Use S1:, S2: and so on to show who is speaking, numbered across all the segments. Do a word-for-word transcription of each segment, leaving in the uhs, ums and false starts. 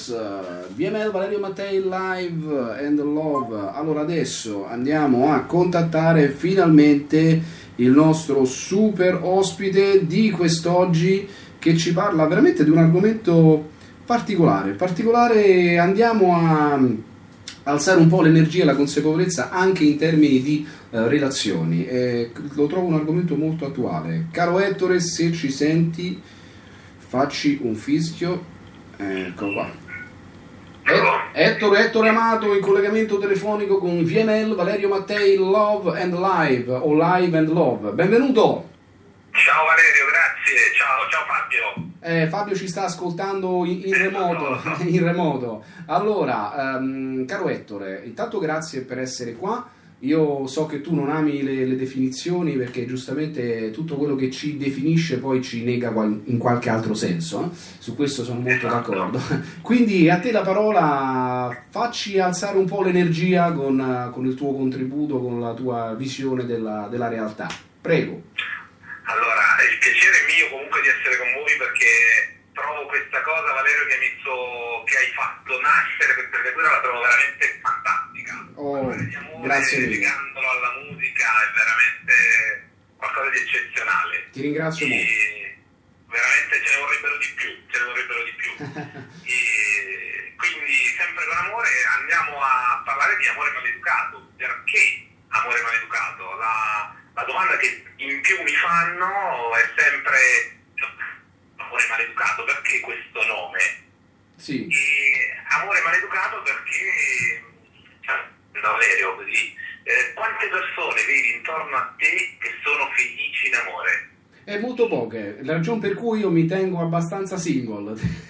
S1: Yes, uh, B M L Valerio Mattei live and love. Allora adesso andiamo a contattare finalmente il nostro super ospite di quest'oggi, che ci parla veramente di un argomento particolare. Particolare, andiamo a alzare un po' l'energia e la consapevolezza anche in termini di uh, relazioni. Eh, lo trovo un argomento molto attuale. Caro Ettore, se ci senti, facci un fischio. Ecco qua. Ettore, Ettore Amato in collegamento telefonico con V M L Valerio Mattei Love and Live o Live and Love. Benvenuto.
S2: Ciao Valerio, grazie. Ciao, ciao Fabio.
S1: Eh, Fabio ci sta ascoltando in, in remoto, in remoto. Allora, um, caro Ettore, intanto grazie per essere qua. Io so che tu non ami le, le definizioni, perché giustamente tutto quello che ci definisce poi ci nega qual, in qualche altro senso, eh? Su questo sono molto d'accordo. Quindi a te la parola, facci alzare un po' l'energia con, con il tuo contributo, con la tua visione della, della realtà. Prego.
S2: Allora, il piacere è mio comunque di essere con voi, perché trovo questa cosa, Valerio, che hai, messo, che hai fatto nascere questa creatura, la trovo veramente fantastica.
S1: Oh,
S2: amore,
S1: grazie mille.
S2: legandolo alla musica è veramente qualcosa di eccezionale.
S1: Ti ringrazio
S2: e
S1: molto.
S2: Veramente ce ne vorrebbero di più, ce ne vorrebbero di più. E quindi sempre con amore andiamo a parlare di amore maleducato. Perché amore maleducato? La, la domanda che in più mi fanno è sempre: amore maleducato, perché questo nome?
S1: Sì.
S2: E amore maleducato perché, Valerio, così, eh, quante persone vedi intorno a te che sono felici in amore?
S1: È molto poche, la ragione per cui io mi tengo abbastanza single.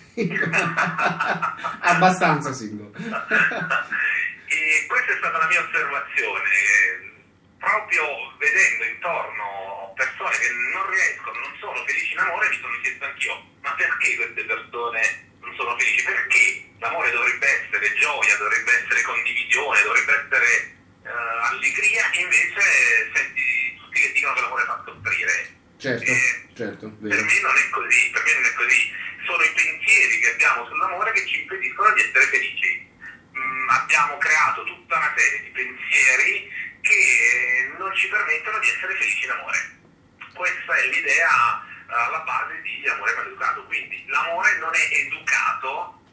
S1: Abbastanza single.
S2: E questa è stata la mia osservazione, proprio vedendo intorno persone che non riescono, non sono felici in amore, mi sono chiesto anch'io: ma perché queste persone non sono felici? Perché l'amore dovrebbe essere gioia, dovrebbe essere condivisione, dovrebbe essere uh, allegria, e invece senti tutti che dicono che l'amore fa soffrire.
S1: Certo,
S2: eh,
S1: certo,
S2: per
S1: vero.
S2: me non è così, per me non è così. Sono i pensieri che abbiamo sull'amore che ci impediscono di essere felici. Mm, abbiamo creato tutta una serie di pensieri che non ci permettono di essere felici in amore. Questa è l'idea alla base di amore maleducato. Quindi l'amore non è educato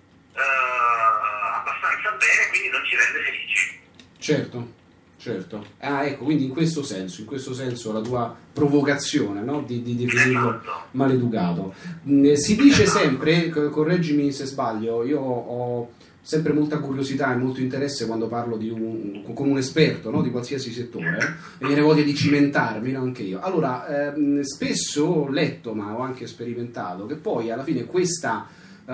S2: uh, abbastanza bene, quindi non ci rende felici.
S1: Certo, certo. Ah, ecco, quindi in questo senso, in questo senso la tua provocazione, no? Di, di definirlo
S2: Esatto.
S1: maleducato. Mm, si dice sempre, correggimi se sbaglio, io ho sempre molta curiosità e molto interesse quando parlo di un, con un esperto, no? Di qualsiasi settore, e viene voglia di cimentarmi, no? Anche io. Allora, ehm, spesso ho letto, ma ho anche sperimentato, che poi alla fine questa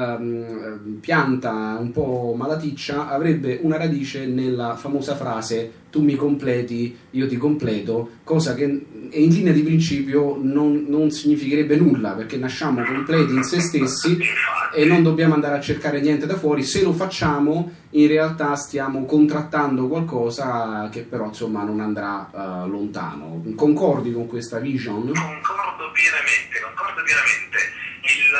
S1: ehm, pianta un po' malaticcia avrebbe una radice nella famosa frase: tu mi completi, io ti completo, cosa che in linea di principio non, non significherebbe nulla, perché nasciamo completi in se stessi e non dobbiamo andare a cercare niente da fuori. Se lo facciamo, in realtà stiamo contrattando qualcosa che però insomma non andrà uh, lontano. Concordi con questa vision?
S2: Concordo pienamente, concordo pienamente. Il,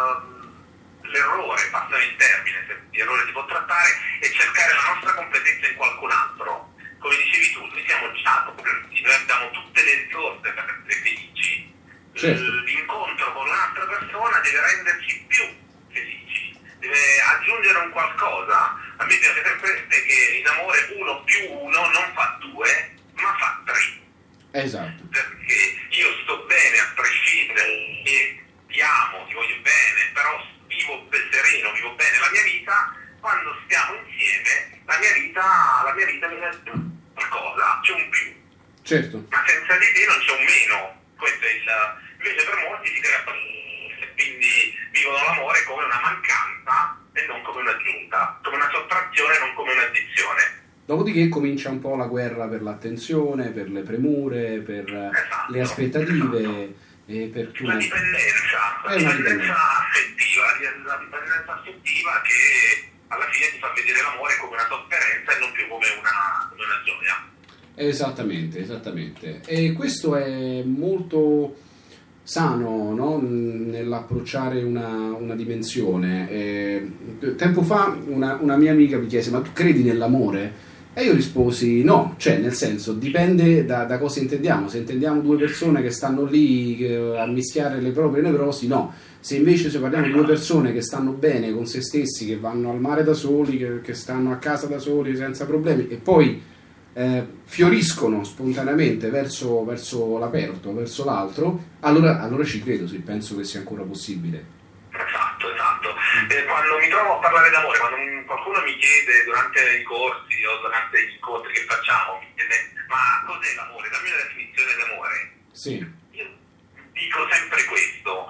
S2: uh, l'errore, passami il termine, se di errore si può trattare, è cercare la nostra completezza in qualcun altro. Come dicevi tu, noi siamo già completi, noi abbiamo tutte le risorse per essere felici.
S1: Certo.
S2: L'incontro con un'altra persona deve renderci più felici, deve aggiungere un qualcosa. A me piace sempre che in amore uno più uno non fa due, ma fa tre.
S1: Esatto.
S2: Perché io sto bene a prescindere, e ti amo, ti voglio bene, però vivo sereno, vivo bene la mia vita. Quando stiamo insieme, la mia vita, la mia vita viene qualcosa, c'è un più.
S1: Certo.
S2: Ma senza di te non c'è un meno. Questo è il. Invece per molti si crea, quindi vivono l'amore come una mancanza e non come un'aggiunta, come una sottrazione e non come un'addizione.
S1: Dopodiché comincia un po' la guerra per l'attenzione, per le premure, per
S2: Esatto,
S1: le aspettative,
S2: esatto.
S1: E per tu...
S2: La dipendenza, la
S1: È una
S2: dipendenza
S1: dipendenza.
S2: affettiva, la dipendenza affettiva che alla fine ti fa vedere l'amore come una sofferenza e non più come una, come una gioia.
S1: Esattamente, esattamente. E questo è molto sano, no? Nell'approcciare una, una dimensione. Eh, tempo fa una, una mia amica mi chiese: ma tu credi nell'amore? E io risposi no, cioè nel senso dipende da, da cosa intendiamo. Se intendiamo due persone che stanno lì che, a mischiare le proprie nevrosi, no. Se invece se parliamo di due persone che stanno bene con se stessi, che vanno al mare da soli, che, che stanno a casa da soli senza problemi e poi eh, fioriscono spontaneamente verso, verso l'aperto, verso l'altro, allora, allora ci credo, sì, penso che sia ancora possibile.
S2: Esatto, esatto. Eh, quando mi trovo a parlare d'amore, quando qualcuno mi chiede durante i corsi o durante gli incontri che facciamo, mi chiede: ma cos'è l'amore? Dammi una definizione d'amore.
S1: Sì.
S2: Io dico sempre questo: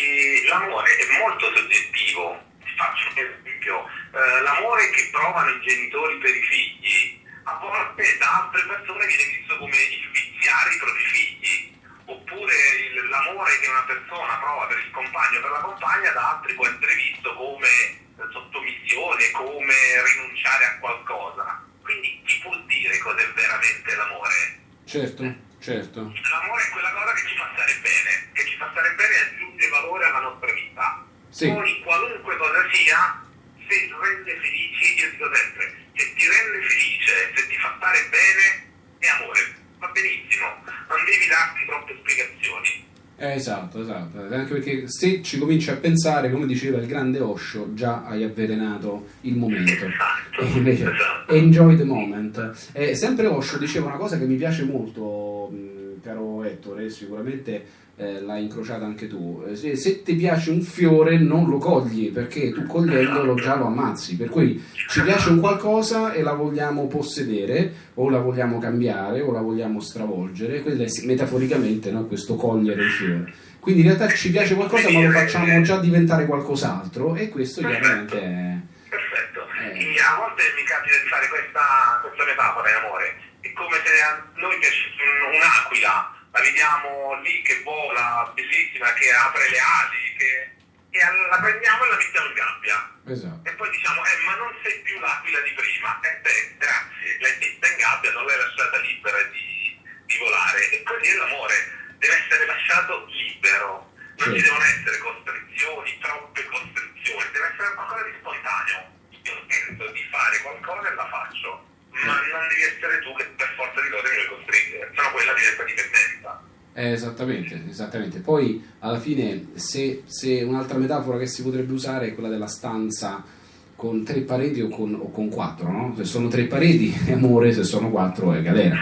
S2: e l'amore è molto soggettivo. Ti faccio un esempio: eh, l'amore che provano i genitori per i figli, a volte da altre persone viene visto come il viziare i propri figli. Oppure il, l'amore che una persona prova per il compagno o per la compagna, da altri può essere visto come sottomissione, come rinunciare a qualcosa. Quindi chi può dire cos'è veramente l'amore?
S1: Certo, certo.
S2: L'amore è quella cosa che ci fa stare bene, che ci fa stare bene e aggiunge valore alla nostra vita.
S1: Sì.
S2: Poi qualunque cosa sia, se rende felici, io dico sempre, se ti rende felice, se ti fa stare bene, è amore. Va benissimo, non devi darti troppe spiegazioni.
S1: Eh, esatto, esatto, anche perché se ci cominci a pensare, come diceva il grande Osho, già hai avvelenato il momento.
S2: Esatto,
S1: E invece,
S2: esatto.
S1: enjoy the moment. E sempre Osho diceva una cosa che mi piace molto, mh, caro Ettore, sicuramente eh, l'hai incrociata anche tu. Eh, se, se ti piace un fiore non lo cogli, perché tu cogliendolo già lo ammazzi, per cui ci piace un qualcosa e la vogliamo possedere, o la vogliamo cambiare, o la vogliamo stravolgere, quello è metaforicamente, no? Questo cogliere il fiore. Quindi in realtà ci piace qualcosa ma lo facciamo già diventare qualcos'altro, e questo chiaramente è...
S2: Perfetto.
S1: Eh.
S2: Quindi a volte mi capita di fare questa, questa metafora in amore. È come se a noi piacesse un'aquila, la vediamo lì che vola, bellissima, che apre le ali, che... e la prendiamo e la mettiamo in gabbia.
S1: Esatto.
S2: E poi diciamo: eh, ma non sei più l'aquila di prima. Eh beh, grazie, l'hai messa in gabbia, non l'hai lasciata libera di, di volare. E così è l'amore, deve essere lasciato libero. Non
S1: Sì.
S2: ci devono essere costrizioni, troppe costrizioni, deve essere qualcosa di spontaneo. Io penso di fare qualcosa e la faccio, ma non devi essere tu che per forza di cose mi vuoi costringere, sennò quella diventa dipendenza.
S1: Eh, esattamente, esattamente. Poi alla fine, se, se un'altra metafora che si potrebbe usare è quella della stanza con tre pareti o con, o con quattro, no? Se sono tre pareti è amore, se sono quattro è galera.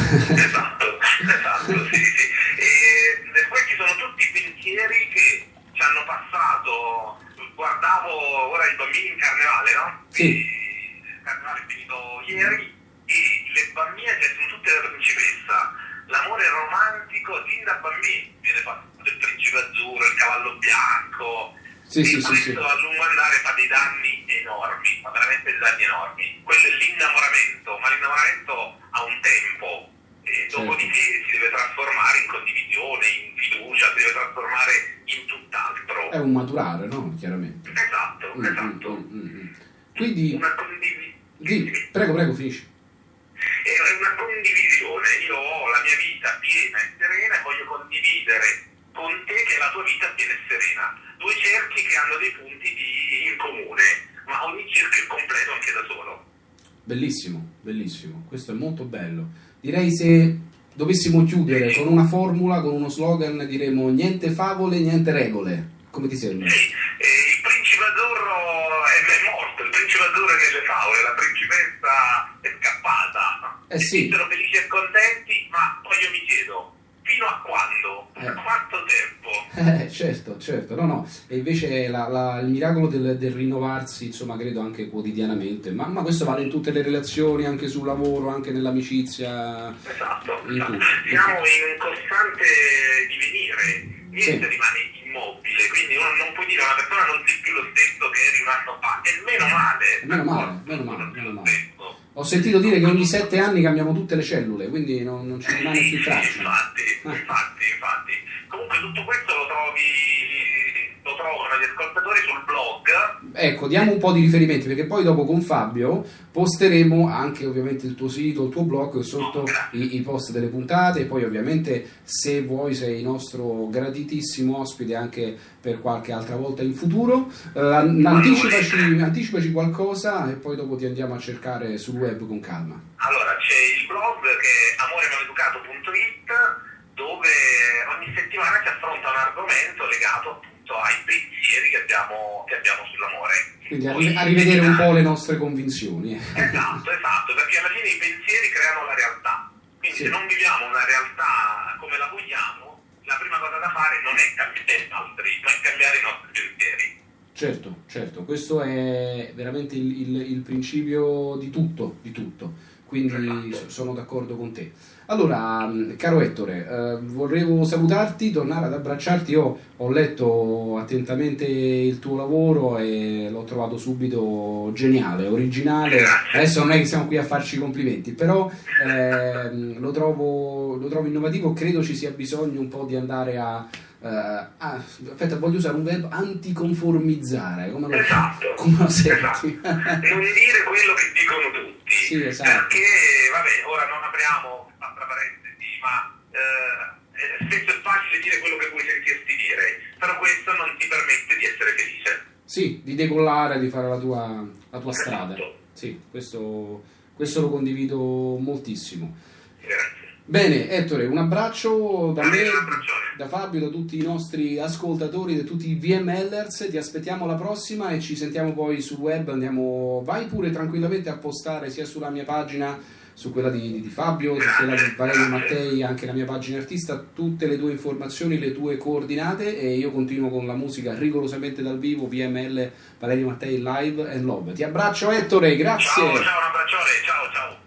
S2: Esatto, esatto, sì, sì. E poi ci sono tutti i pensieri che ci hanno passato. Guardavo ora i bambini in carnevale, no?
S1: Sì.
S2: Il carnevale è finito ieri e le bambine, cioè, sono tutte la principessa. L'amore romantico sin da bambini viene fatto, il principe azzurro, il cavallo bianco.
S1: Sì,
S2: e
S1: sì, sì,
S2: questo
S1: sì.
S2: a lungo andare fa dei danni enormi, fa veramente dei danni enormi. Quello è l'innamoramento, ma l'innamoramento ha un tempo e dopodiché si deve trasformare in condivisione, in fiducia, si deve trasformare in tutt'altro.
S1: È un maturare, no? Chiaramente.
S2: Esatto,
S1: Mm,
S2: esatto.
S1: mm, mm, mm. Quindi,
S2: Una condivisione.
S1: di, prego, prego, finisci.
S2: È una condivisione. Io ho la mia vita piena e serena e voglio condividere con te che la tua vita piena e serena. Due cerchi che hanno dei punti di, in comune, ma ogni cerchio è completo anche da solo.
S1: Bellissimo, bellissimo. Questo è molto bello. Direi, se dovessimo chiudere con una formula, con uno slogan, diremo: niente favole, niente regole. Come ti sembra?
S2: Sì, e il principe azzurro è, è morto, il principe azzurro è nelle favole, la principessa è scappata.
S1: Eh sì.
S2: Siamo felici e contenti, ma poi io mi chiedo, fino a quando?
S1: Eh.
S2: Per quanto tempo?
S1: Eh, certo, certo, no, no, e invece la, la, il miracolo del, del rinnovarsi, insomma, credo anche quotidianamente, ma, ma questo vale in tutte le relazioni, anche sul lavoro, anche nell'amicizia.
S2: Esatto,
S1: in
S2: esatto.
S1: tutto, in
S2: Siamo
S1: tutto.
S2: in un costante divenire, niente
S1: Sì.
S2: rimane immobile, quindi uno non puoi dire a una persona non sei più lo stesso che eri un anno fa, e meno male.
S1: Meno male,
S2: d'accordo?
S1: meno male,
S2: Non più
S1: meno
S2: lo
S1: male.
S2: stesso.
S1: Ho sentito dire che ogni sette anni cambiamo tutte le cellule, quindi non, non ci rimane più traccia.
S2: Infatti,
S1: Ah.
S2: infatti, infatti. Comunque tutto questo lo trovi, lo lo trovano gli ascoltatori sul blog.
S1: Ecco, diamo un po' di riferimenti, perché poi dopo con Fabio posteremo anche ovviamente il tuo sito, il tuo blog sotto
S2: Oh,
S1: i, i post delle puntate, e poi ovviamente se vuoi sei nostro graditissimo ospite anche per qualche altra volta in futuro. Eh, anticipaci, anticipaci qualcosa e poi dopo ti andiamo a cercare sul web con calma.
S2: Allora, c'è il blog che è amore maleducato punto it, dove ogni settimana si affronta un argomento legato appunto ai pensieri che abbiamo, che abbiamo sull'amore.
S1: Quindi a,
S2: Poi,
S1: a rivedere un po' le nostre convinzioni.
S2: Esatto, esatto, perché alla fine i pensieri creano la realtà. Quindi
S1: Sì.
S2: se non viviamo una realtà come la vogliamo, la prima cosa da fare non è cambiare altri, ma è cambiare i nostri pensieri.
S1: Certo, certo, questo è veramente il, il, il principio di tutto, di tutto. Quindi
S2: Esatto.
S1: sono d'accordo con te. Allora, caro Ettore, eh, volevo salutarti, tornare ad abbracciarti. Io ho letto attentamente il tuo lavoro e l'ho trovato subito geniale, originale.
S2: Grazie.
S1: Adesso non è che siamo qui a farci i complimenti, però ehm, lo trovo, lo trovo innovativo. Credo ci sia bisogno un po' di andare a... Uh, ah, aspetta, voglio usare un verbo: anticonformizzare. Come lo,
S2: Esatto,
S1: come lo senti?
S2: esatto. Non dire quello che dicono tutti.
S1: Sì, esatto.
S2: Perché, vabbè, ora non apriamo altra parentesi, ma eh, spesso è facile dire quello che vuoi sentirti dire, però questo non ti permette di essere felice.
S1: Sì, di decollare, di fare la tua, la tua strada.
S2: Esatto.
S1: Sì, questo, questo lo condivido moltissimo.
S2: Grazie.
S1: Bene, Ettore, un abbraccio da me,
S2: Un abbraccione.
S1: da Fabio, da tutti i nostri ascoltatori, da tutti i V M Lers. Ti aspettiamo alla prossima e ci sentiamo poi sul web. Andiamo, vai pure tranquillamente a postare sia sulla mia pagina, su quella di, di Fabio, su quella di Valerio Mattei, anche la mia pagina artista, tutte le tue informazioni, le tue coordinate, e io continuo con la musica rigorosamente dal vivo, V M L Valerio Mattei Live and Love. Ti abbraccio, Ettore, grazie.
S2: Ciao, ciao, un abbraccione, ciao, ciao.